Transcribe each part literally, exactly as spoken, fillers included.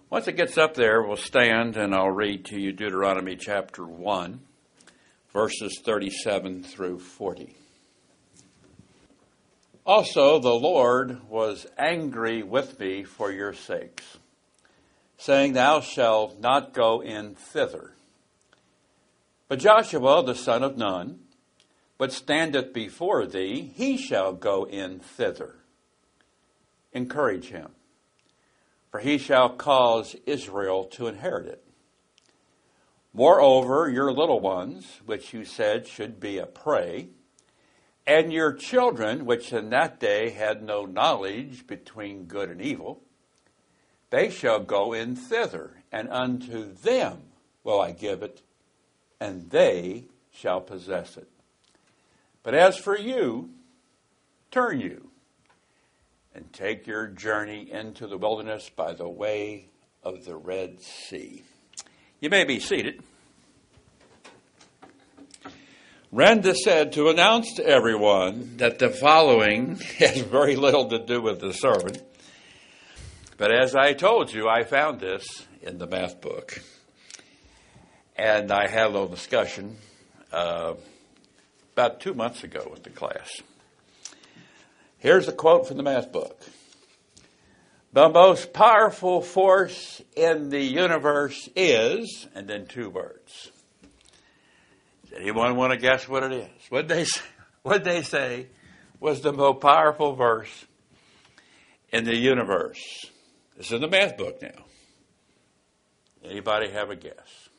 Once it gets up there, we'll stand and I'll read to you Deuteronomy chapter one, verses thirty-seven through forty. Also, the Lord was angry with me for your sakes, saying, Thou shalt not go in thither. But Joshua the son of Nun, which standeth before thee, he shall go in thither. Encourage him, for he shall cause Israel to inherit it. Moreover, your little ones, which you said should be a prey, and your children, which in that day had no knowledge between good and evil, they shall go in thither, and unto them will I give it, and they shall possess it. But as for you, turn you, and take your journey into the wilderness by the way of the Red Sea. You may be seated. Renda said to announce to everyone that the following has very little to do with the sermon. But as I told you, I found this in the math book. And I had a little discussion uh, about two months ago with the class. Here's a quote from the math book. The most powerful force in the universe is, and then two words. Does anyone want to guess what it is? What they what they say was the most powerful verse in the universe? It's in the math book now. Anybody have a guess?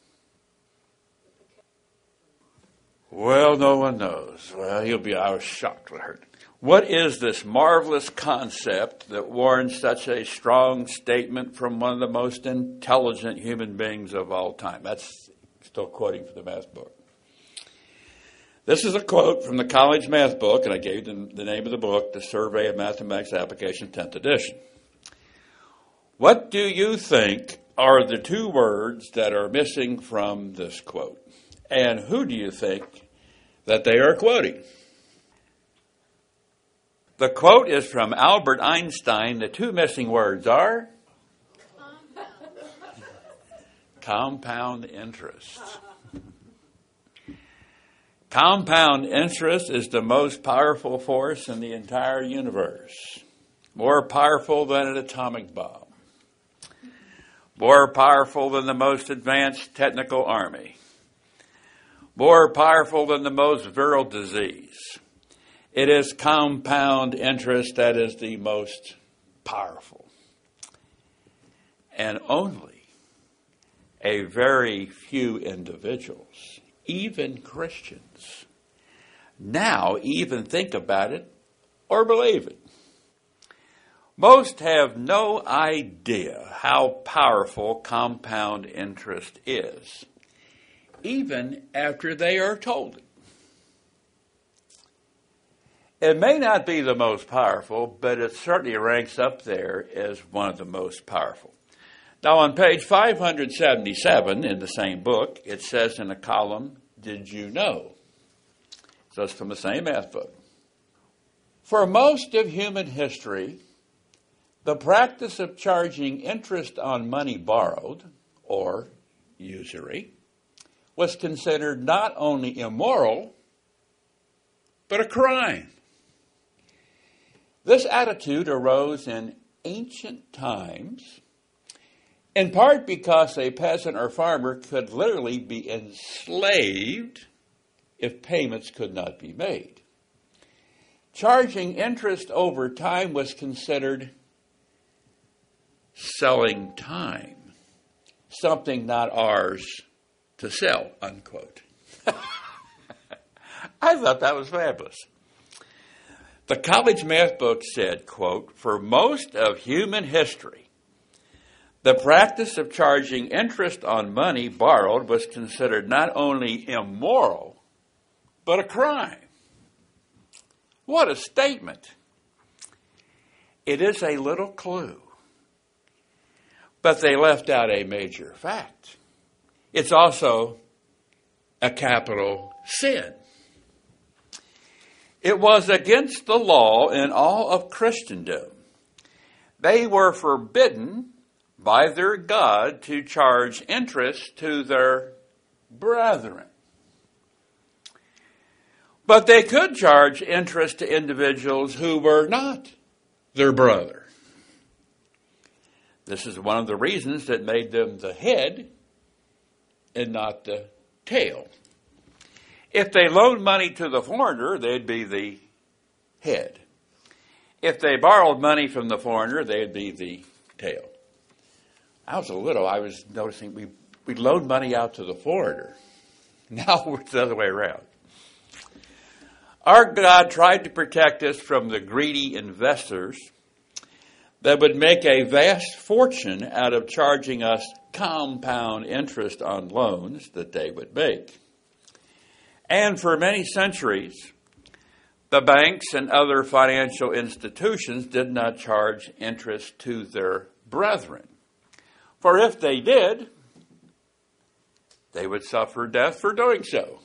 Well, no one knows. Well, you'll be. I was shocked when I heard it. What is this marvelous concept that warrants such a strong statement from one of the most intelligent human beings of all time? That's still quoting from the math book. This is a quote from the college math book, and I gave them the name of the book, The Survey of Mathematics Application, tenth edition. What do you think are the two words that are missing from this quote? And who do you think that they are quoting? The quote is from Albert Einstein. The two missing words are compound interest. Compound interest is the most powerful force in the entire universe. More powerful than an atomic bomb. More powerful than the most advanced technical army. More powerful than the most virile disease. It is compound interest that is the most powerful. And only a very few individuals, even Christians, now even think about it or believe it. Most have no idea how powerful compound interest is, even after they are told it. It may not be the most powerful, but it certainly ranks up there as one of the most powerful. Now, on page five hundred seventy-seven in the same book, it says in a column, Did you know? So it's from the same math book. For most of human history, the practice of charging interest on money borrowed, or usury, was considered not only immoral, but a crime. This attitude arose in ancient times, in part because a peasant or farmer could literally be enslaved if payments could not be made. Charging interest over time was considered selling time, something not ours to sell, unquote. I thought that was fabulous. The college math book said, quote, for most of human history, the practice of charging interest on money borrowed was considered not only immoral, but a crime. What a statement. It is a little clue, but they left out a major fact. It's also a capital sin. It was against the law in all of Christendom. They were forbidden by their God to charge interest to their brethren. But they could charge interest to individuals who were not their brother. This is one of the reasons that made them the head and not the tail. If they loaned money to the foreigner, they'd be the head. If they borrowed money from the foreigner, they'd be the tail. I was a little, I was noticing we, we loaned money out to the foreigner. Now it's the other way around. Our God tried to protect us from the greedy investors that would make a vast fortune out of charging us compound interest on loans that they would make. And for many centuries, the banks and other financial institutions did not charge interest to their brethren. For if they did, they would suffer death for doing so.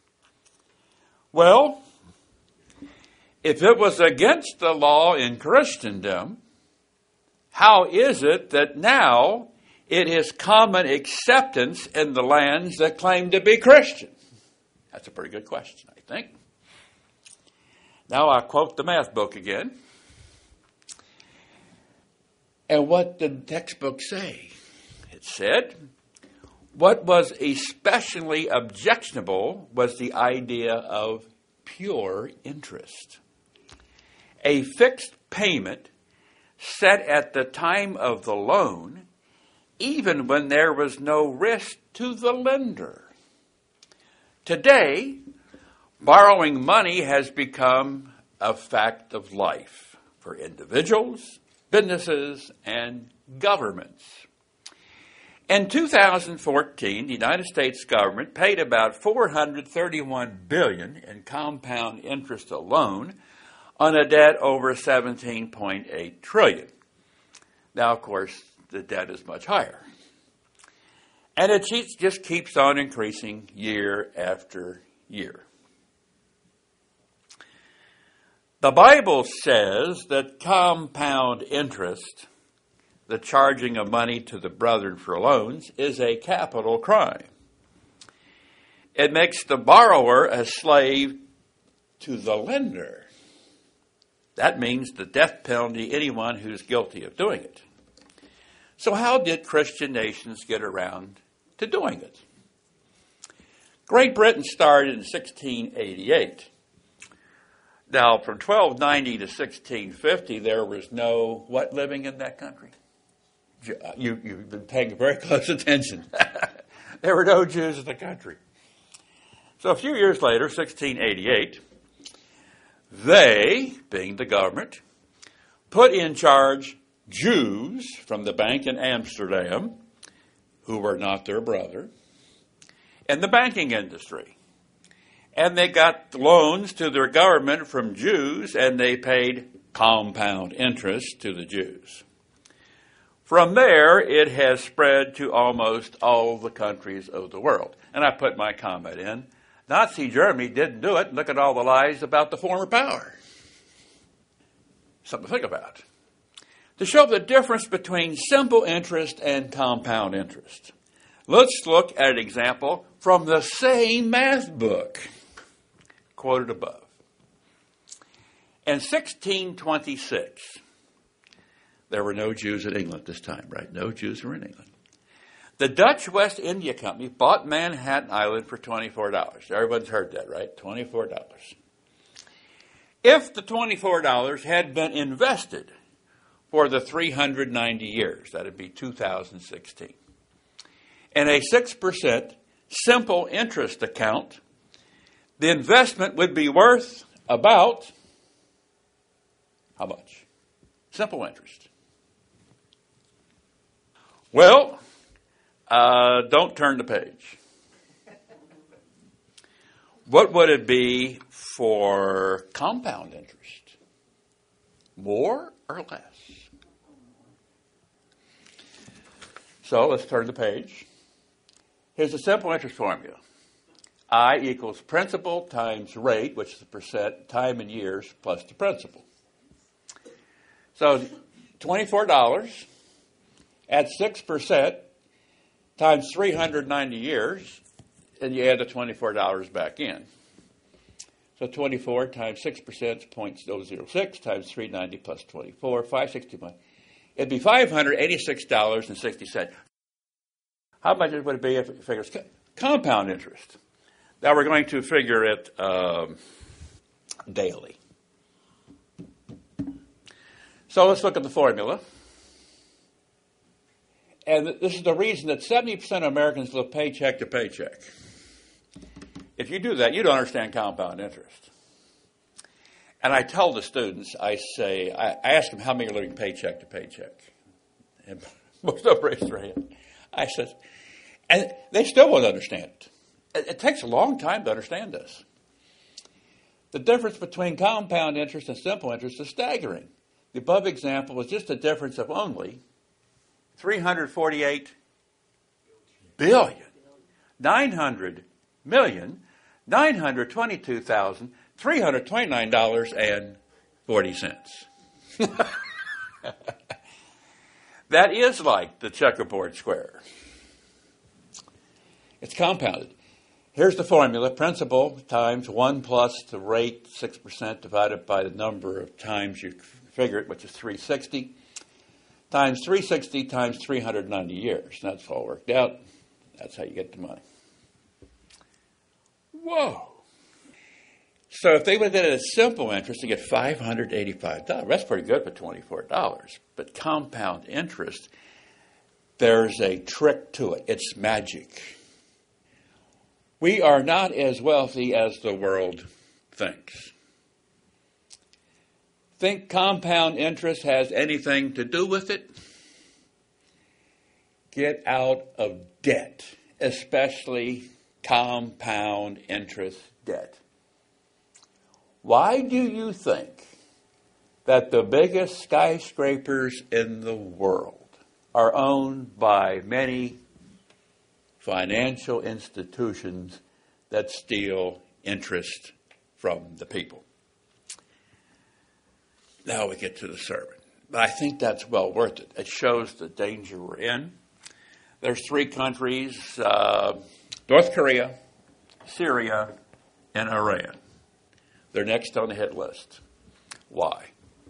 Well, if it was against the law in Christendom, how is it that now it is common acceptance in the lands that claim to be Christian? That's a pretty good question, I think. Now I quote the math book again. And what did the textbook say? It said, what was especially objectionable was the idea of pure interest. A fixed payment set at the time of the loan, even when there was no risk to the lender. Today, borrowing money has become a fact of life for individuals, businesses, and governments. In two thousand fourteen, the United States government paid about four hundred thirty-one billion dollars in compound interest alone on a debt over seventeen point eight trillion dollars. Now, of course, the debt is much higher. And it just keeps on increasing year after year. The Bible says that compound interest, the charging of money to the brethren for loans, is a capital crime. It makes the borrower a slave to the lender. That means the death penalty to anyone who's guilty of doing it. So how did Christian nations get around to doing it? Great Britain started in sixteen eighty-eight. Now, from twelve ninety to sixteen fifty, there was no what living in that country? You, you've been paying very close attention. There were no Jews in the country. So a few years later, sixteen eighty-eight, they, being the government, put in charge Jews from the bank in Amsterdam, who were not their brother, in the banking industry. And they got loans to their government from Jews, and they paid compound interest to the Jews. From there, it has spread to almost all the countries of the world. And I put my comment in. Nazi Germany didn't do it. Look at all the lies about the former power. Something to think about. To show the difference between simple interest and compound interest, let's look at an example from the same math book, quoted above. In sixteen twenty-six, there were no Jews in England this time, right? No Jews were in England. The Dutch West India Company bought Manhattan Island for twenty-four dollars. Everyone's heard that, right? twenty-four dollars. If the twenty-four dollars had been invested for the three hundred ninety years, that would be two thousand sixteen, in a six percent simple interest account, the investment would be worth about how much? Simple interest. Well, uh, don't turn the page. What would it be for compound interest? More or less? So let's turn the page. Here's a simple interest formula. I equals principal times rate, which is the percent, time in years, plus the principal. So twenty-four dollars, Add six percent times three hundred ninety years, and you add the twenty-four dollars back in. So twenty-four times six percent is zero point zero zero six times three hundred ninety plus twenty-four, five hundred sixty-one. It'd be five hundred eighty-six dollars and sixty cents. How much would it be if it figures compound interest? Now we're going to figure it um, daily. So let's look at the formula. And this is the reason that seventy percent of Americans live paycheck to paycheck. If you do that, you don't understand compound interest. And I tell the students, I say, I ask them how many are living paycheck to paycheck. And most of them raise their hand. I said, and they still won't understand it. It, it takes a long time to understand this. The difference between compound interest and simple interest is staggering. The above example was just a difference of only three hundred forty-eight billion, nine hundred million, nine hundred twenty-two thousand, three hundred twenty-nine dollars and forty cents. That is like the checkerboard square. It's compounded. Here's the formula. Principal times one plus the rate, six percent divided by the number of times you figure it, which is three hundred sixty, times three hundred sixty times three hundred ninety years. That's all worked out. That's how you get the money. Whoa. So if they would have done it as simple interest, you get five hundred eighty-five dollars. That's pretty good for twenty-four dollars. But compound interest, there's a trick to it. It's magic. We are not as wealthy as the world thinks. Think compound interest has anything to do with it? Get out of debt, especially compound interest debt. Why do you think that the biggest skyscrapers in the world are owned by many financial institutions that steal interest from the people? Now we get to the sermon. But I think that's well worth it. It shows the danger we're in. There's three countries, uh, North Korea, Syria, and Iran. They're next on the hit list. Why?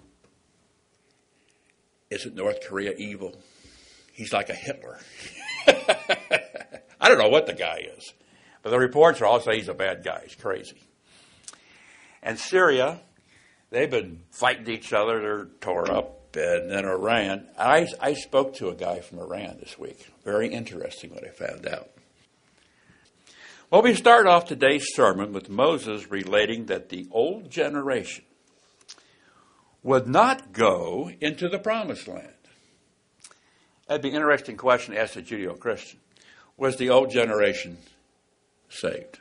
Isn't North Korea evil? He's like a Hitler. I don't know what the guy is, but the reports are all saying he's a bad guy. He's crazy. And Syria, they've been fighting each other. They're tore up. And then Iran. I, I spoke to a guy from Iran this week. Very interesting what I found out. Well, we start off today's sermon with Moses relating that the old generation would not go into the promised land. That'd be an interesting question to ask a Judeo-Christian. Was the old generation saved?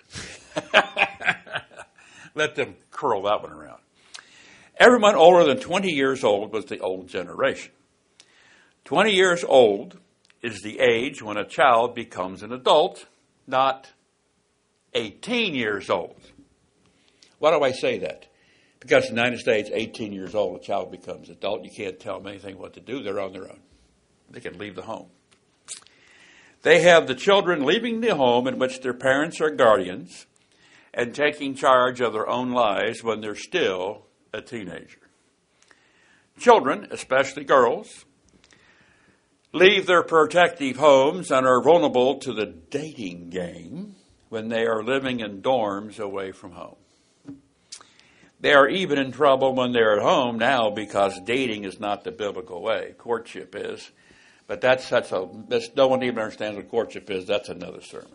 Let them curl that one around. Everyone older than twenty years old was the old generation. twenty years old is the age when a child becomes an adult, not eighteen years old. Why do I say that? Because in the United States, eighteen years old, a child becomes adult. You can't tell them anything what to do. They're on their own. They can leave the home. They have the children leaving the home in which their parents are guardians and taking charge of their own lives when they're still a teenager. Children, especially girls, leave their protective homes and are vulnerable to the dating game when they are living in dorms away from home. They are even in trouble when they're at home now because dating is not the biblical way. Courtship is. But that's such a, that's, no one even understands what courtship is. That's another sermon.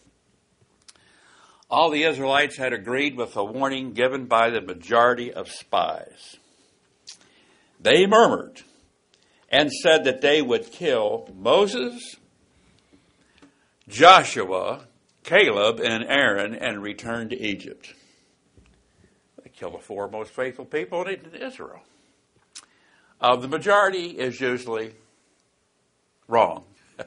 All the Israelites had agreed with a warning given by the majority of spies. They murmured and said that they would kill Moses, Joshua, Caleb, and Aaron and return to Egypt. They killed the four most faithful people in Israel. Uh, the majority is usually wrong.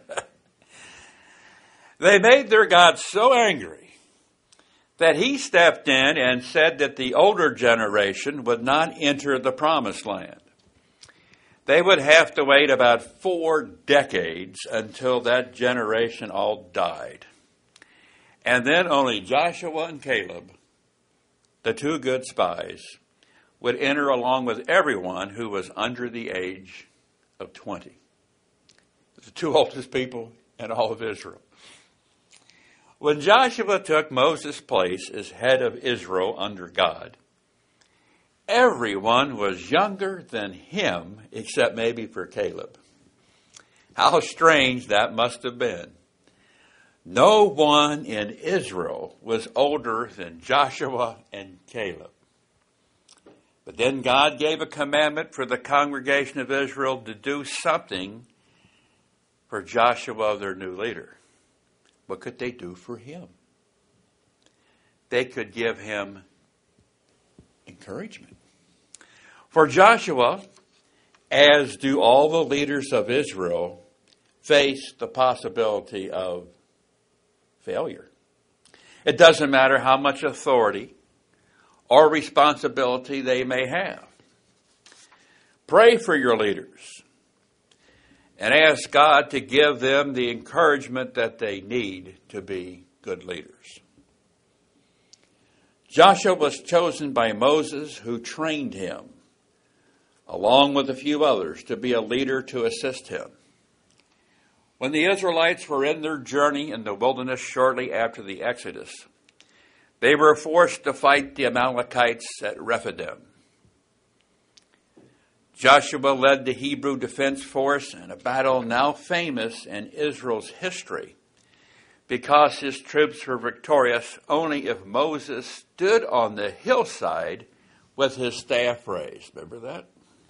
They made their God so angry that he stepped in and said that the older generation would not enter the promised land. They would have to wait about four decades until that generation all died. And then only Joshua and Caleb, the two good spies, would enter along with everyone who was under the age of twenty. The two oldest people in all of Israel. When Joshua took Moses' place as head of Israel under God, everyone was younger than him, except maybe for Caleb. How strange that must have been. No one in Israel was older than Joshua and Caleb. But then God gave a commandment for the congregation of Israel to do something for Joshua, their new leader. What could they do for him? They could give him encouragement. For Joshua, as do all the leaders of Israel, face the possibility of failure. It doesn't matter how much authority or responsibility they may have. Pray for your leaders and ask God to give them the encouragement that they need to be good leaders. Joshua was chosen by Moses, who trained him, along with a few others, to be a leader to assist him. When the Israelites were in their journey in the wilderness shortly after the Exodus, they were forced to fight the Amalekites at Rephidim. Joshua led the Hebrew defense force in a battle now famous in Israel's history, because his troops were victorious only if Moses stood on the hillside with his staff raised. Remember that?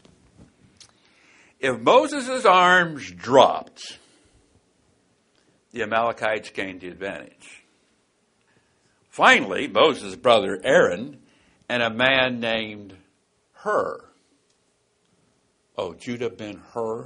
If Moses' arms dropped, the Amalekites gained the advantage. Finally, Moses' brother Aaron and a man named Hur, oh, Judah ben Hur,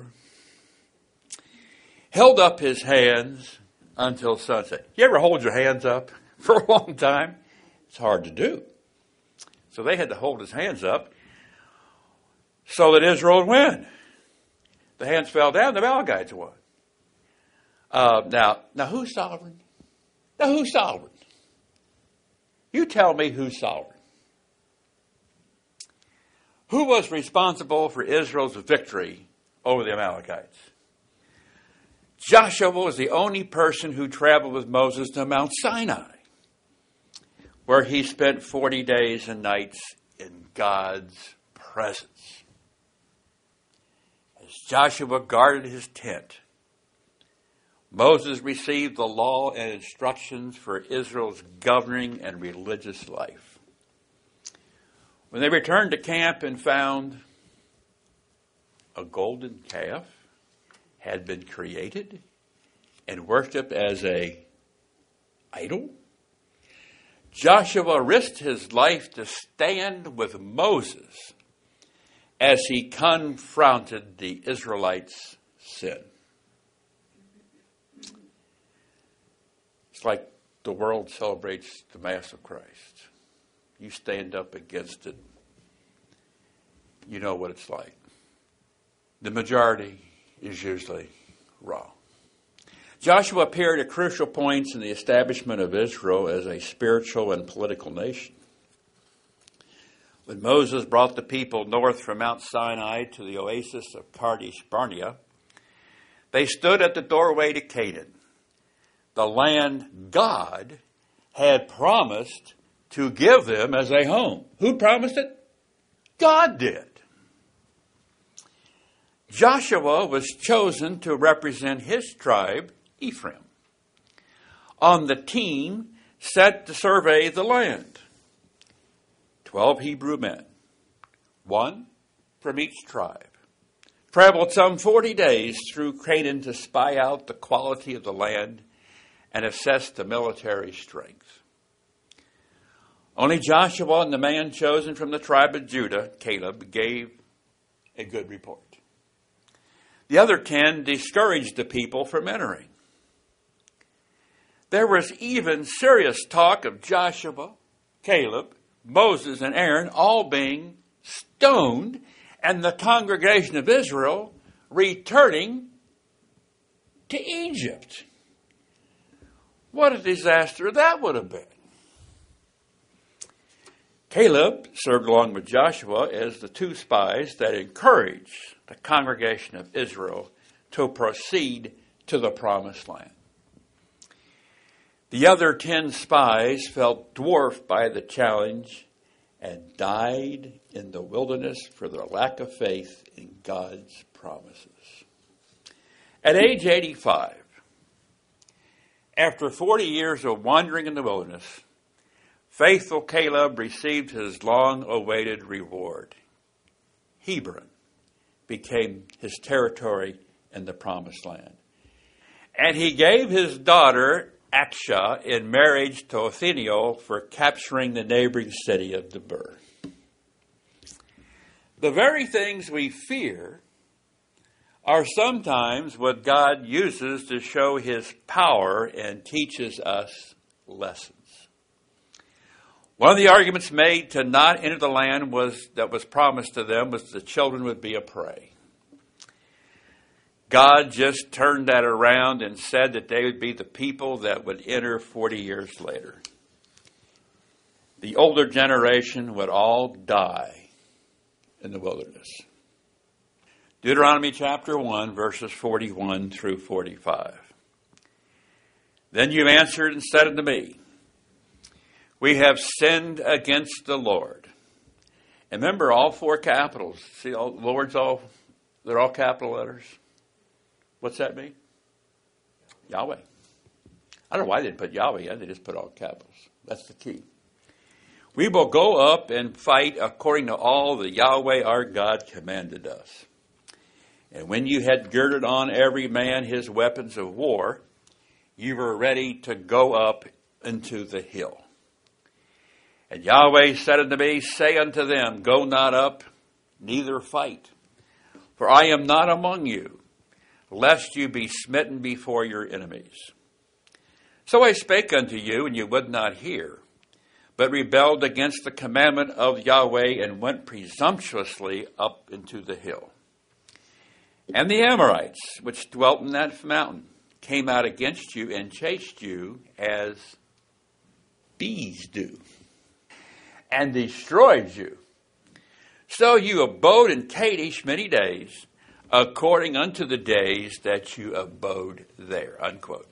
held up his hands until sunset. You ever hold your hands up for a long time? It's hard to do. So they had to hold his hands up so that Israel would win. The hands fell down, the Amalekites won. Uh, now, now who's sovereign? Now who's sovereign? You tell me who's sovereign. Who was responsible for Israel's victory over the Amalekites? Joshua was the only person who traveled with Moses to Mount Sinai, where he spent forty days and nights in God's presence. As Joshua guarded his tent, Moses received the law and instructions for Israel's governing and religious life. When they returned to camp and found a golden calf had been created and worshipped as a idol, Joshua risked his life to stand with Moses as he confronted the Israelites' sin. It's like the world celebrates the Mass of Christ. You stand up against it, you know what it's like. The majority is usually wrong. Joshua appeared at crucial points in the establishment of Israel as a spiritual and political nation. When Moses brought the people north from Mount Sinai to the oasis of Kadesh Barnea, they stood at the doorway to Canaan, the land God had promised to give them as a home. Who promised it? God did. Joshua was chosen to represent his tribe, Ephraim, on the team set to survey the land. Twelve Hebrew men, one from each tribe, traveled some forty days through Canaan to spy out the quality of the land and assess the military strength. Only Joshua and the man chosen from the tribe of Judah, Caleb, gave a good report. The other ten discouraged the people from entering. There was even serious talk of Joshua, Caleb, Moses, and Aaron all being stoned and the congregation of Israel returning to Egypt. What a disaster that would have been. Caleb served along with Joshua as the two spies that encouraged the congregation of Israel to proceed to the promised land. The other ten spies felt dwarfed by the challenge and died in the wilderness for their lack of faith in God's promises. At age eighty-five, after forty years of wandering in the wilderness, faithful Caleb received his long-awaited reward. Hebron became his territory in the promised land. And he gave his daughter Akshah in marriage to Othniel for capturing the neighboring city of Debir. The very things we fear are sometimes what God uses to show his power and teaches us lessons. One of the arguments made to not enter the land was that was promised to them was the children would be a prey. God just turned that around and said that they would be the people that would enter forty years later. The older generation would all die in the wilderness. Deuteronomy chapter one, verses forty-one through forty-five. Then you answered and said unto me, we have sinned against the Lord. And remember, all four capitals. See, all, Lord's all, they're all capital letters. What's that mean? Yahweh. I don't know why they didn't put Yahweh in. They just put all capitals. That's the key. We will go up and fight according to all that Yahweh our God commanded us. And when you had girded on every man his weapons of war, you were ready to go up into the hill. And Yahweh said unto me, say unto them, go not up, neither fight. For I am not among you, lest you be smitten before your enemies. So I spake unto you, and you would not hear, but rebelled against the commandment of Yahweh, and went presumptuously up into the hill. And the Amorites, which dwelt in that mountain, came out against you, and chased you as bees do, and destroyed you. So you abode in Kadesh many days, according unto the days that you abode there. Unquote.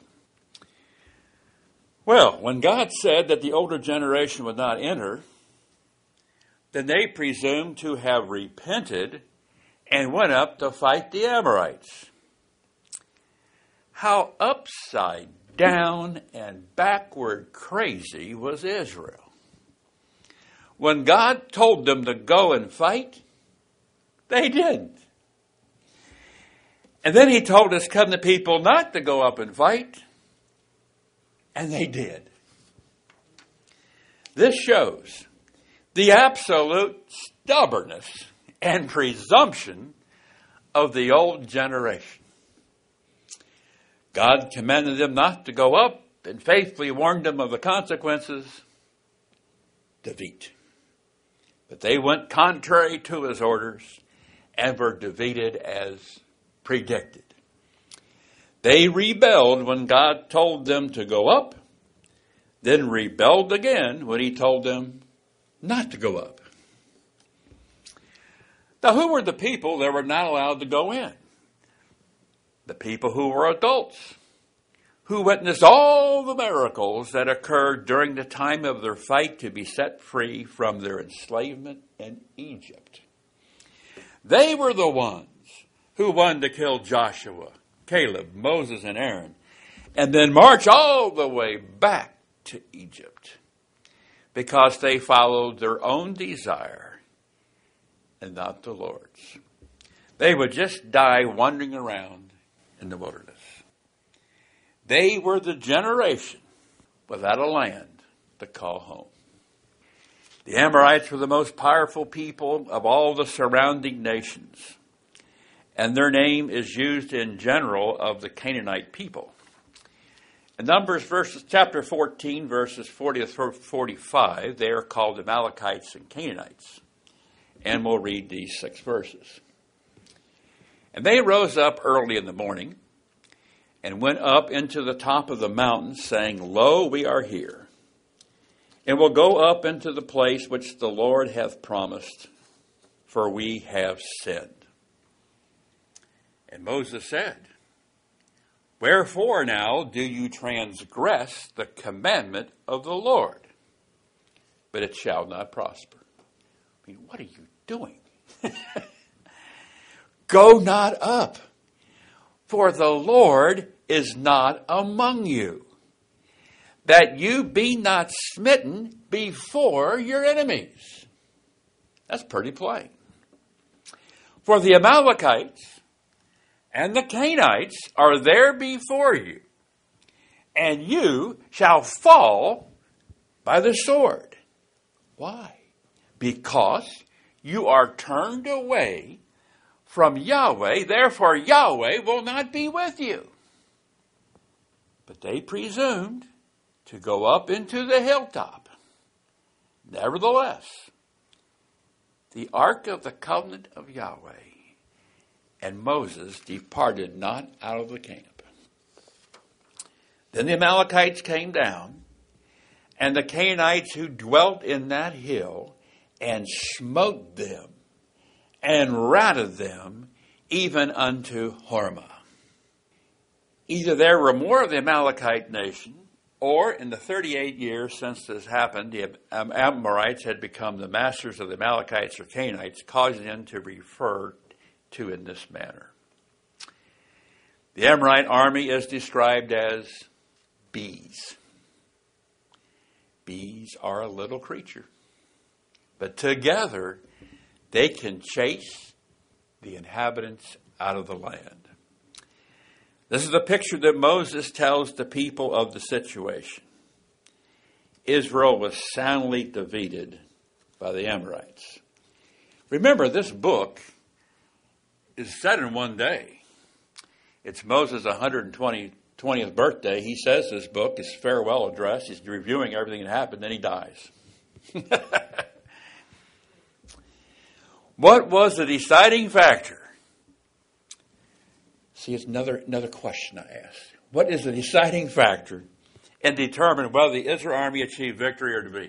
Well, when God said that the older generation would not enter, then they presumed to have repented and went up to fight the Amorites. How upside down and backward crazy was Israel? When God told them to go and fight, they didn't. And then he told his covenant people not to go up and fight, and they did. This shows the absolute stubbornness and presumption of the old generation. God commanded them not to go up and faithfully warned them of the consequences. Defeat. But they went contrary to his orders and were defeated as predicted. They rebelled when God told them to go up, then rebelled again when he told them not to go up. Now, who were the people that were not allowed to go in? The people who were adults, who witnessed all the miracles that occurred during the time of their fight to be set free from their enslavement in Egypt. They were the ones who wanted to kill Joshua, Caleb, Moses, and Aaron, and then march all the way back to Egypt because they followed their own desire and not the Lord's. They would just die wandering around in the wilderness. They were the generation without a land to call home. The Amorites were the most powerful people of all the surrounding nations, and their name is used in general of the Canaanite people. In Numbers verses, chapter fourteen, verses forty to forty-five, they are called Amalekites and Canaanites. And we'll read these six verses. And they rose up early in the morning and went up into the top of the mountain, saying, Lo, we are here, and will go up into the place which the Lord hath promised, for we have sinned. And Moses said, Wherefore now do you transgress the commandment of the Lord? But it shall not prosper. I mean, what are you doing? Go not up, for the Lord is not among you, that you be not smitten before your enemies. That's pretty plain. For the Amalekites and the Canaanites are there before you, and you shall fall by the sword. Why? Because you are turned away from Yahweh, therefore Yahweh will not be with you. But they presumed to go up into the hilltop. Nevertheless, the ark of the covenant of Yahweh and Moses departed not out of the camp. Then the Amalekites came down, and the Canaanites who dwelt in that hill, and smote them, and routed them, even unto Hormah. Either there were more of the Amalekite nation, or in the thirty-eight years since this happened, the Amorites had become the masters of the Amalekites or Canaanites, causing them to refer to in this manner. The Amorite army is described as bees. Bees are a little creature, but together they can chase the inhabitants out of the land. This is the picture that Moses tells the people of the situation. Israel was soundly defeated by the Amorites. Remember, this book is set in one day. It's Moses' one hundred twentieth birthday. He says this book is farewell address. He's reviewing everything that happened, then he dies. What was the deciding factor? See, it's another, another question I ask. What is the deciding factor in determining whether the Israel army achieved victory or defeat?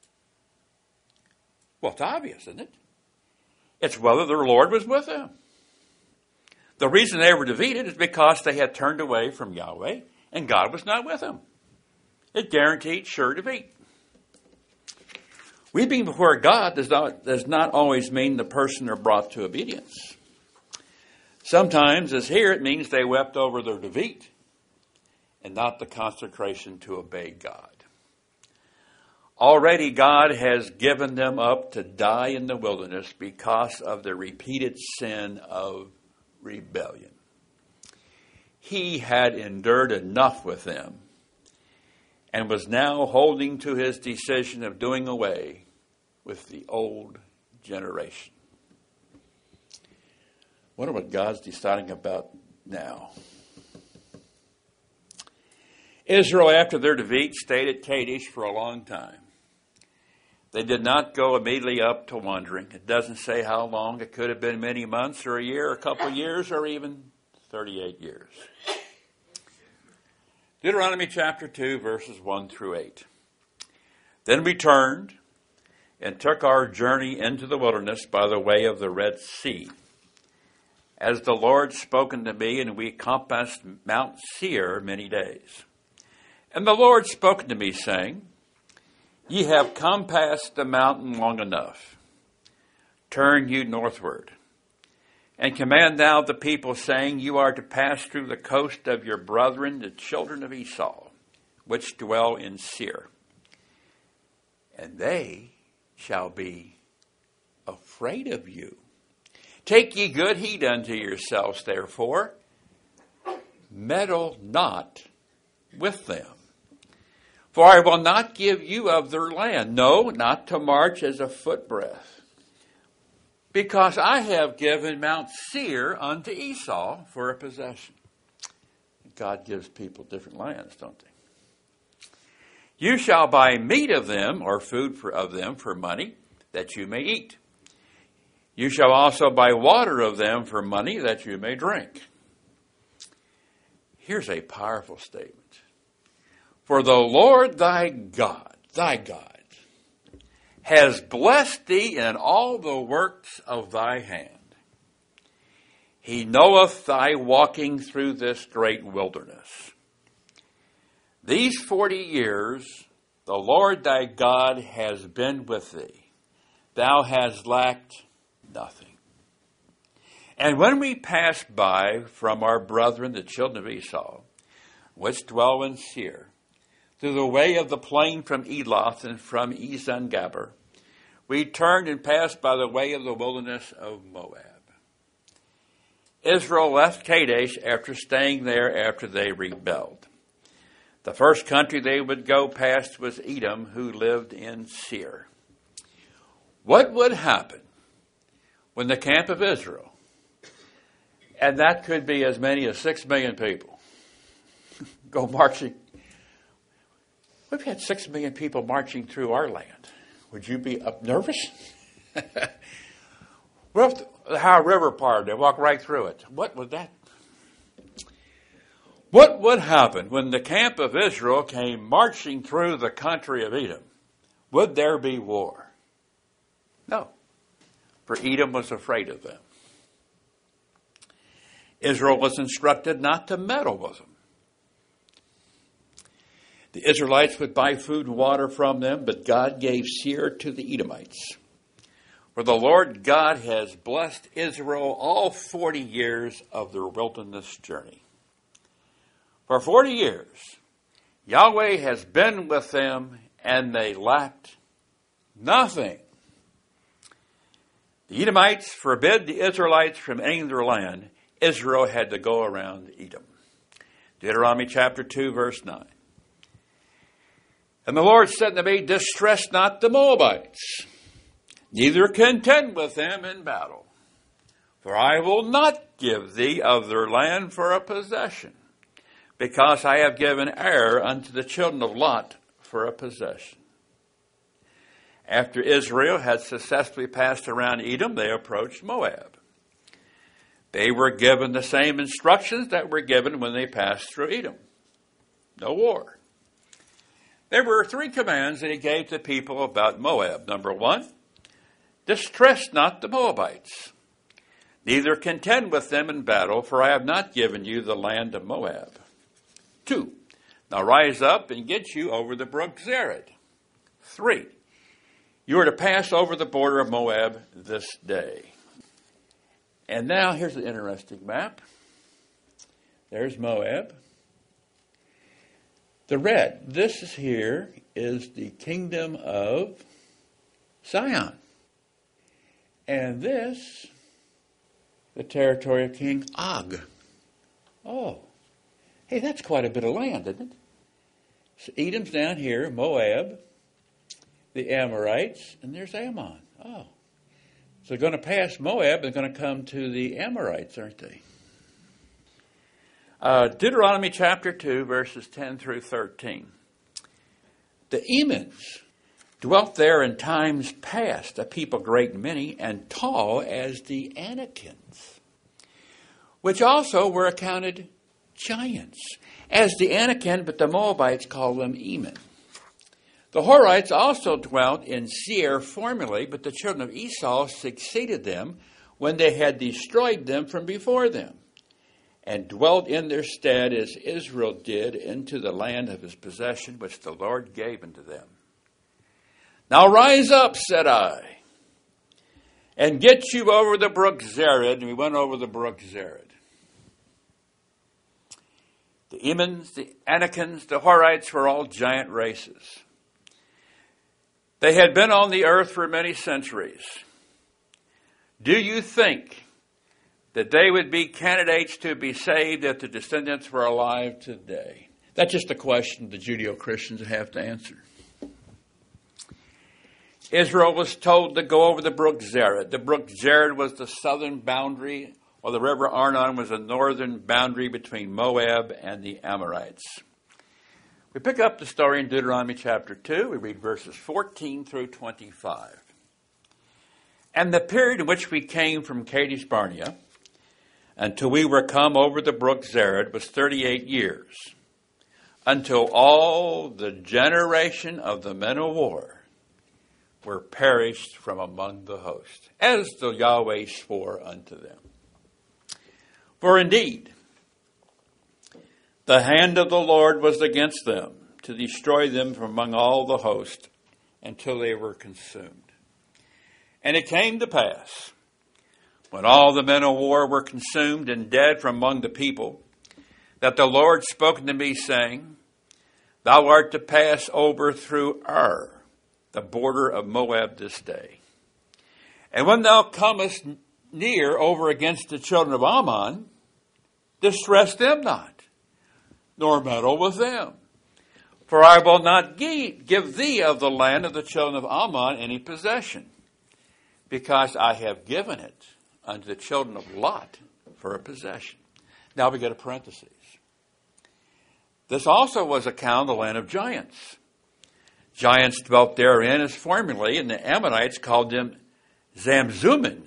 Well, it's obvious, isn't it? It's whether the Lord was with them. The reason they were defeated is because they had turned away from Yahweh and God was not with them. It guaranteed sure defeat. Weeping before God does not, does not always mean the person are brought to obedience. Sometimes, as here, it means they wept over their defeat and not the consecration to obey God. Already God has given them up to die in the wilderness because of the repeated sin of rebellion. He had endured enough with them and was now holding to his decision of doing away with the old generation. I wonder what God's deciding about now. Israel, after their defeat, stayed at Kadesh for a long time. They did not go immediately up to wandering. It doesn't say how long. It could have been many months or a year, a couple of years, or even thirty-eight years. Deuteronomy chapter two, verses one through eight. Then we turned and took our journey into the wilderness by the way of the Red Sea, as the Lord spoken to me, and we compassed Mount Seir many days. And the Lord spoke to me, saying, Ye have compassed the mountain long enough. Turn you northward, and command thou the people, saying, You are to pass through the coast of your brethren, the children of Esau, which dwell in Seir. And they shall be afraid of you. Take ye good heed unto yourselves, therefore. Meddle not with them. For I will not give you of their land, no, not to march as a footbreadth. Because I have given Mount Seir unto Esau for a possession. God gives people different lands, don't they? You shall buy meat of them, or food for, of them, for money, that you may eat. You shall also buy water of them for money that you may drink. Here's a powerful statement. For the Lord thy God, thy God, has blessed thee in all the works of thy hand. He knoweth thy walking through this great wilderness. These forty years the Lord thy God has been with thee. Thou hast lacked nothing. And when we passed by from our brethren, the children of Esau, which dwell in Seir, through the way of the plain from Eloth and from Ezon-Gaber, we turned and passed by the way of the wilderness of Moab. Israel left Kadesh after staying there after they rebelled. The first country they would go past was Edom, who lived in Seir. What would happen when the camp of Israel, and that could be as many as six million people, go marching? We've had six million people marching through our land. Would you be up nervous? Well, the Ohio River part, they walk right through it. What would that? What would happen when the camp of Israel came marching through the country of Edom? Would there be war? No, for Edom was afraid of them. Israel was instructed not to meddle with them. The Israelites would buy food and water from them, but God gave Seir to the Edomites. For the Lord God has blessed Israel all forty years of their wilderness journey. For forty years, Yahweh has been with them, and they lacked nothing. The Edomites forbid the Israelites from entering their land. Israel had to go around Edom. Deuteronomy chapter two, verse nine. And the Lord said to me, distress not the Moabites, neither contend with them in battle. For I will not give thee of their land for a possession, because I have given Ar unto the children of Lot for a possession. After Israel had successfully passed around Edom, they approached Moab. They were given the same instructions that were given when they passed through Edom. No war. There were three commands that he gave to people about Moab. Number one, distress not the Moabites, neither contend with them in battle, for I have not given you the land of Moab. Two, now rise up and get you over the brook Zered. Three, you are to pass over the border of Moab this day. And now here's an interesting map. There's Moab. The red, this is here is the kingdom of Sihon. And this, the territory of King Og. Oh, hey, that's quite a bit of land, isn't it? So Edom's down here, Moab, the Amorites, and there's Ammon. Oh, so they're going to pass Moab, they're going to come to the Amorites, aren't they? Uh, Deuteronomy chapter two, verses ten through thirteen. The Emans dwelt there in times past, a people great and many, and tall as the Anakims, which also were accounted giants, as the Anakim, but the Moabites call them Eman. The Horites also dwelt in Seir formerly, but the children of Esau succeeded them when they had destroyed them from before them, and dwelt in their stead as Israel did into the land of his possession, which the Lord gave unto them. Now rise up, said I, and get you over the brook Zered. And we went over the brook Zered. The Emans, the Anakims, the Horites were all giant races. They had been on the earth for many centuries. Do you think that they would be candidates to be saved if the descendants were alive today? That's just a question the Judeo-Christians have to answer. Israel was told to go over the brook Zered. The brook Zered was the southern boundary, while the river Arnon was the northern boundary between Moab and the Amorites. We pick up the story in Deuteronomy chapter two. We read verses fourteen through twenty-five. And the period in which we came from Kadesh Barnea until we were come over the brook Zered was thirty-eight years, until all the generation of the men of war were perished from among the host, as the Yahweh swore unto them. For indeed, the hand of the Lord was against them, to destroy them from among all the host, until they were consumed. And it came to pass, when all the men of war were consumed and dead from among the people, that the Lord spoke unto me, saying, Thou art to pass over through Ar, the border of Moab, this day. And when thou comest near over against the children of Ammon, distress them not, nor meddle with them. For I will not give thee of the land of the children of Ammon any possession, because I have given it unto the children of Lot for a possession. Now we get a parenthesis. This also was account of the land of giants. Giants dwelt therein as formerly, and the Ammonites called them Zamzummim,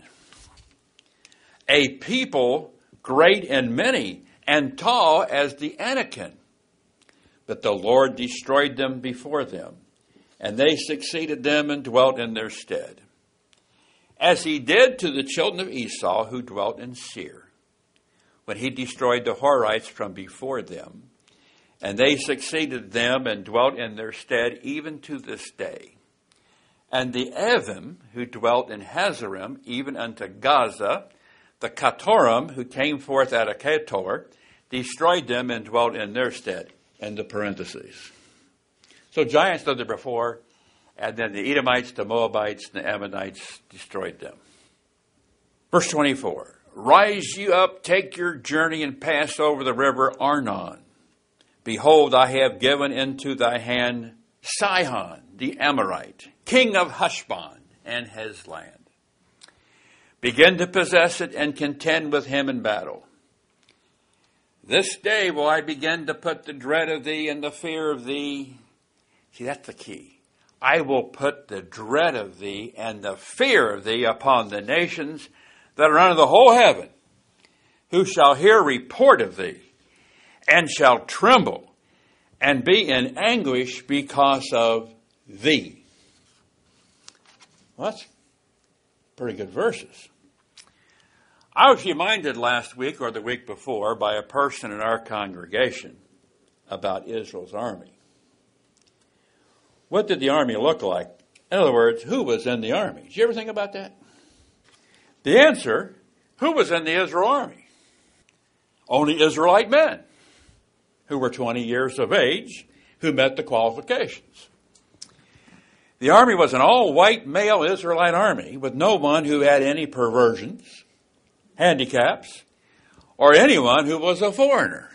a people great and many, and tall as the Anakim. But the Lord destroyed them before them, and they succeeded them and dwelt in their stead, as he did to the children of Esau who dwelt in Seir, when he destroyed the Horites from before them, and they succeeded them and dwelt in their stead even to this day. And the Evim who dwelt in Hazarim, even unto Gaza, the Katorim who came forth out of Ketor, destroyed them and dwelt in their stead. End of parentheses. So giants lived there before, and then the Edomites, the Moabites, and the Ammonites destroyed them. Verse twenty-four, Rise you up, take your journey, and pass over the river Arnon. Behold, I have given into thy hand Sihon, the Amorite, king of Heshbon and his land. Begin to possess it and contend with him in battle. This day will I begin to put the dread of thee and the fear of thee. See, that's the key. I will put the dread of thee and the fear of thee upon the nations that are under the whole heaven, who shall hear report of thee, and shall tremble, and be in anguish because of thee. Well, that's pretty good verses. I was reminded last week or the week before by a person in our congregation about Israel's army. What did the army look like? In other words, who was in the army? Did you ever think about that? The answer, who was in the Israel army? Only Israelite men who were twenty years of age, who met the qualifications. The army was an all-white male Israelite army with no one who had any perversions, handicaps, or anyone who was a foreigner.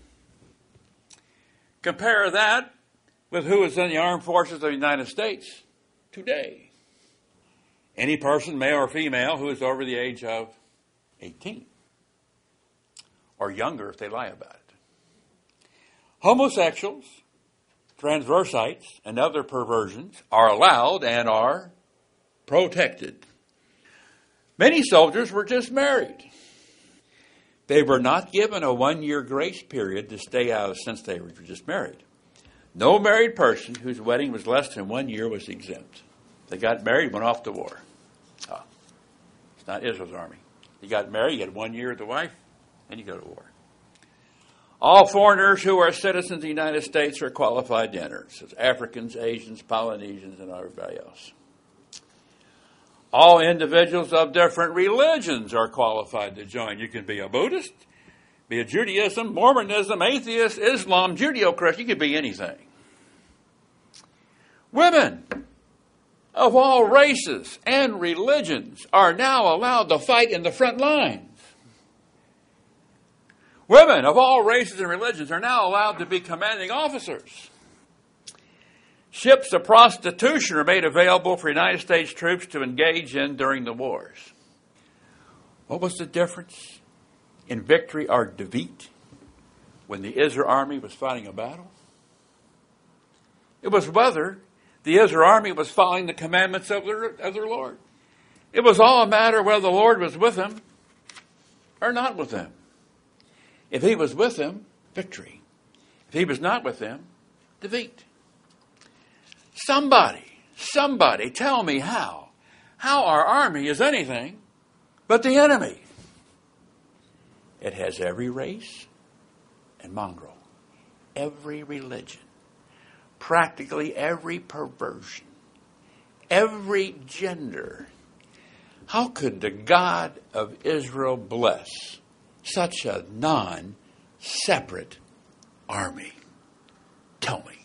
Compare that with who is in the armed forces of the United States today. Any person, male or female, who is over the age of eighteen, or younger if they lie about it. Homosexuals, transvestites, and other perversions are allowed and are protected. Many soldiers were just married. They were not given a one-year grace period to stay out since they were just married. No married person whose wedding was less than one year was exempt. They got married, went off to war. Oh, it's not Israel's army. You got married, you had one year with the wife, and you go to war. All foreigners who are citizens of the United States are qualified to enter. So it's Africans, Asians, Polynesians, and everybody else. All individuals of different religions are qualified to join. You can be a Buddhist, be a Judaism, Mormonism, atheist, Islam, Judeo-Christian. You could be anything. Women of all races and religions are now allowed to fight in the front lines. Women of all races and religions are now allowed to be commanding officers. Ships of prostitution are made available for United States troops to engage in during the wars. What was the difference in victory or defeat when the Israel army was fighting a battle? It was whether the Israel army was following the commandments of their, of their Lord. It was all a matter whether the Lord was with them or not with them. If he was with them, victory. If he was not with them, defeat. Somebody, somebody tell me how. How our army is anything but the enemy. It has every race and mongrel, every religion, practically every perversion, every gender. How could the God of Israel bless such a non-separate army? Tell me.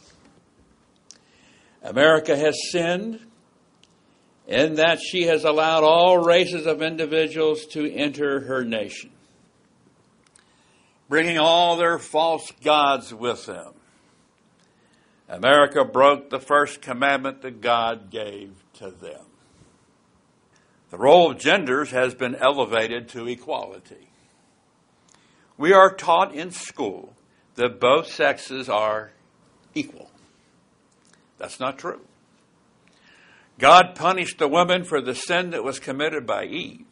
America has sinned in that she has allowed all races of individuals to enter her nation, bringing all their false gods with them. America broke the first commandment that God gave to them. The role of genders has been elevated to equality. We are taught in school that both sexes are equal. That's not true. God punished the woman for the sin that was committed by Eve.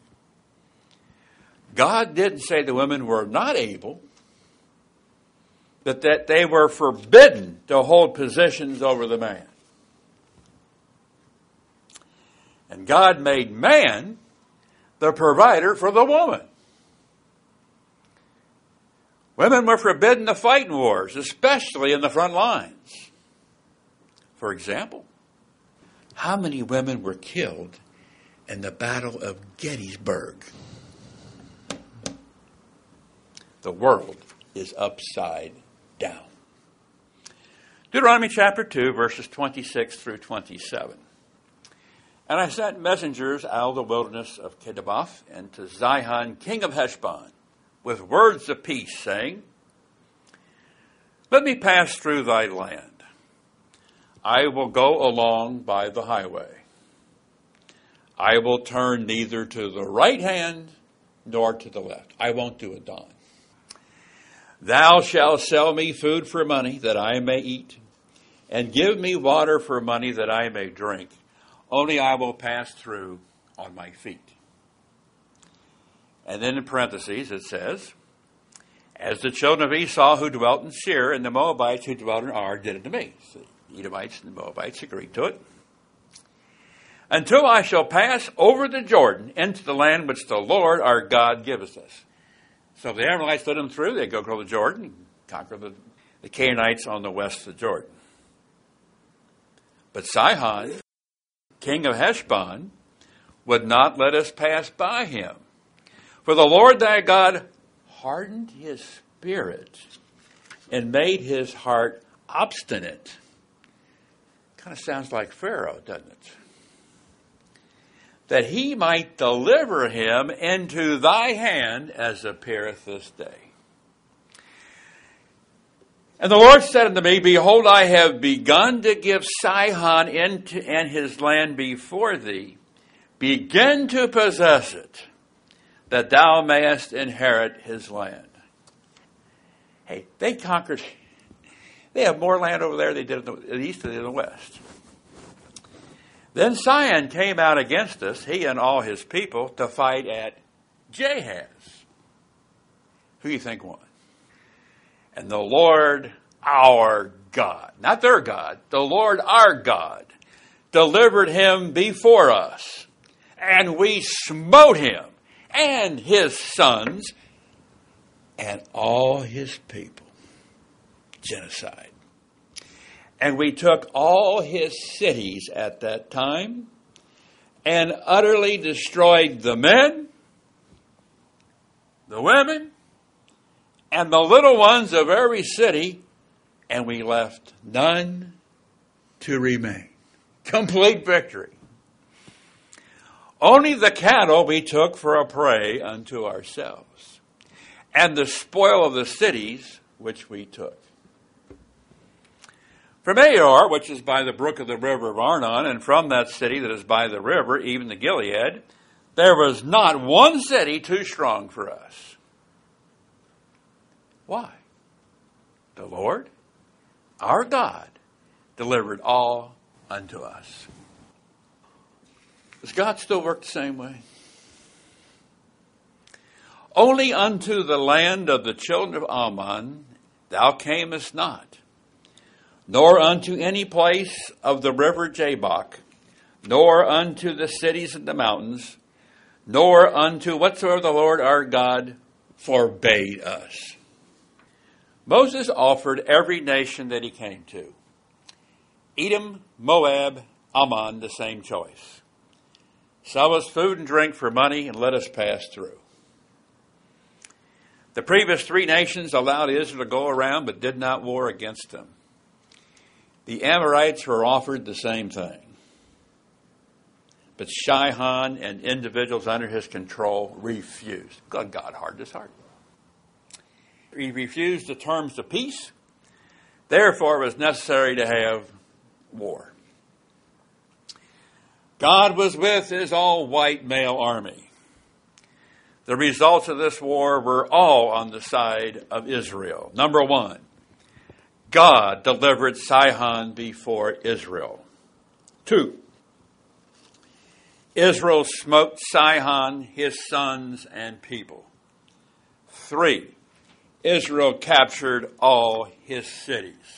God didn't say the women were not able, but that they were forbidden to hold positions over the man. And God made man the provider for the woman. Women were forbidden to fight in wars, especially in the front lines. For example, how many women were killed in the Battle of Gettysburg? The world is upside down. Deuteronomy chapter two, verses twenty-six through twenty-seven. And I sent messengers out of the wilderness of Kedemoth and to Sihon, king of Heshbon, with words of peace, saying, Let me pass through thy land. I will go along by the highway. I will turn neither to the right hand nor to the left. I won't do a dime. Thou shalt sell me food for money that I may eat, and give me water for money that I may drink. Only I will pass through on my feet. And then in parentheses it says, As the children of Esau who dwelt in Seir and the Moabites who dwelt in Ar did it to me. So the Edomites and the Moabites agreed to it. Until I shall pass over the Jordan into the land which the Lord our God giveth us. So if the Amalekites let them through, they'd go across the Jordan and conquer the, the Canaanites on the west of the Jordan. But Sihon, king of Heshbon, would not let us pass by him. For the Lord thy God hardened his spirit and made his heart obstinate. Kind of sounds like Pharaoh, doesn't it? That he might deliver him into thy hand as appeareth this day. And the Lord said unto me, Behold, I have begun to give Sihon into and his land before thee. Begin to possess it, that thou mayest inherit his land. Hey, they conquered. They have more land over there than they did in the east than in the west. Then Sihon came out against us, he and all his people, to fight at Jahaz. Who do you think won? And the Lord our God, not their God, the Lord our God, delivered him before us. And we smote him and his sons and all his people. Genocide. And we took all his cities at that time and utterly destroyed the men, the women, and the little ones of every city, and we left none to remain. Complete victory. Only the cattle we took for a prey unto ourselves, and the spoil of the cities which we took. From Aor, which is by the brook of the river of Arnon, and from that city that is by the river, even the Gilead, there was not one city too strong for us. Why? The Lord, our God, delivered all unto us. Does God still work the same way? Only unto the land of the children of Ammon thou camest not, nor unto any place of the river Jabbok, nor unto the cities in the mountains, nor unto whatsoever the Lord our God forbade us. Moses offered every nation that he came to, Edom, Moab, Ammon, the same choice. Sell us food and drink for money and let us pass through. The previous three nations allowed Israel to go around but did not war against them. The Amorites were offered the same thing. But Sihon and individuals under his control refused. God hardened his heart. He refused the terms of peace. Therefore, it was necessary to have war. God was with his all-white male army. The results of this war were all on the side of Israel. Number one, God delivered Sihon before Israel. Two, Israel smote Sihon, his sons, and people. Three, Israel captured all his cities.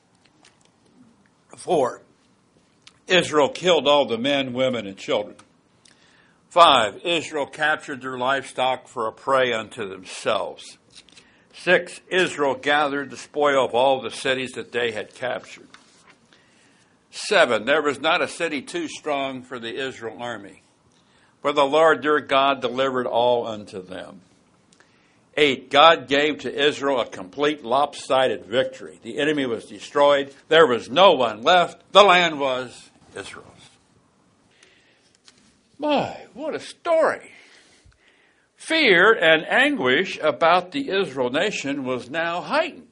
Four, Israel killed all the men, women, and children. Five, Israel captured their livestock for a prey unto themselves. Six, Israel gathered the spoil of all the cities that they had captured. Seven, there was not a city too strong for the Israel army, for the Lord their God delivered all unto them. Eight, God gave to Israel a complete lopsided victory. The enemy was destroyed. There was no one left. The land was Israel's. My, what a story. Fear and anguish about the Israel nation was now heightened.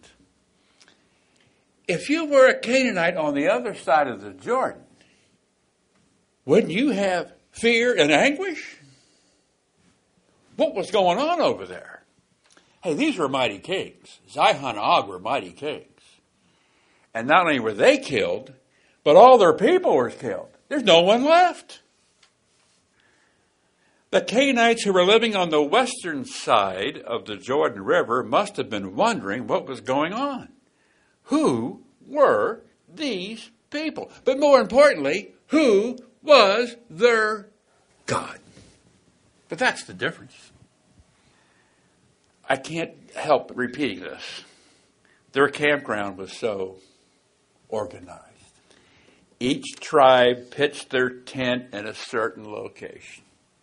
If you were a Canaanite on the other side of the Jordan, wouldn't you have fear and anguish? What was going on over there? Hey, these were mighty kings. Sihon and Og were mighty kings. And not only were they killed, but all their people were killed. There's no one left. The Canaanites who were living on the western side of the Jordan River must have been wondering what was going on. Who were these people? But more importantly, who was their God? But that's the difference. I can't help repeating this. Their campground was so organized. Each tribe pitched their tent in a certain location.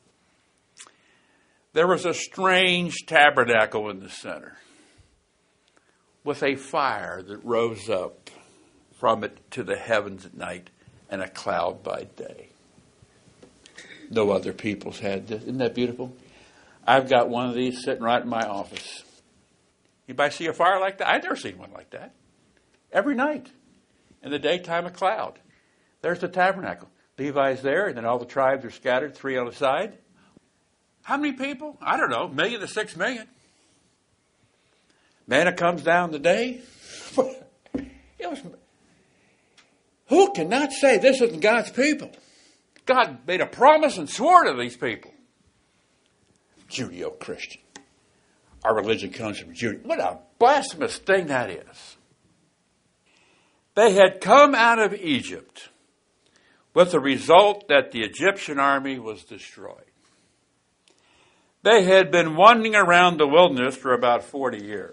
There was a strange tabernacle in the center with a fire that rose up from it to the heavens at night and a cloud by day. No other peoples had this. Isn't that beautiful? I've got one of these sitting right in my office. Anybody see a fire like that? I've never seen one like that. Every night. In the daytime, a cloud. There's the tabernacle. Levi's there, and then all the tribes are scattered, three on the side. How many people? I don't know, a million to six million. Manna comes down the day. It was, who cannot say this isn't God's people? God made a promise and swore to these people. Judeo-Christian. Our religion comes from Judaism. What a blasphemous thing that is. They had come out of Egypt with the result that the Egyptian army was destroyed. They had been wandering around the wilderness for about forty years.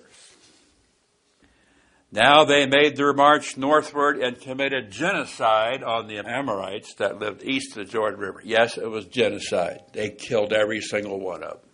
Now they made their march northward and committed genocide on the Amorites that lived east of the Jordan River. Yes, it was genocide. They killed every single one of them.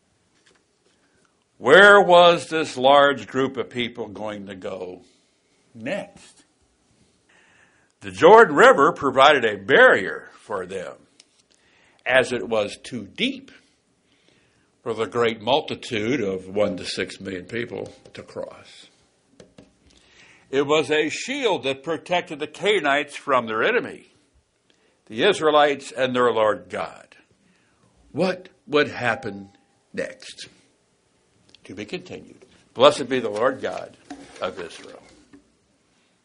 Where was this large group of people going to go next? The Jordan River provided a barrier for them, as it was too deep for the great multitude of one to six million people to cross. It was a shield that protected the Canaanites from their enemy, the Israelites and their Lord God. What would happen next? To be continued. Blessed be the Lord God of Israel.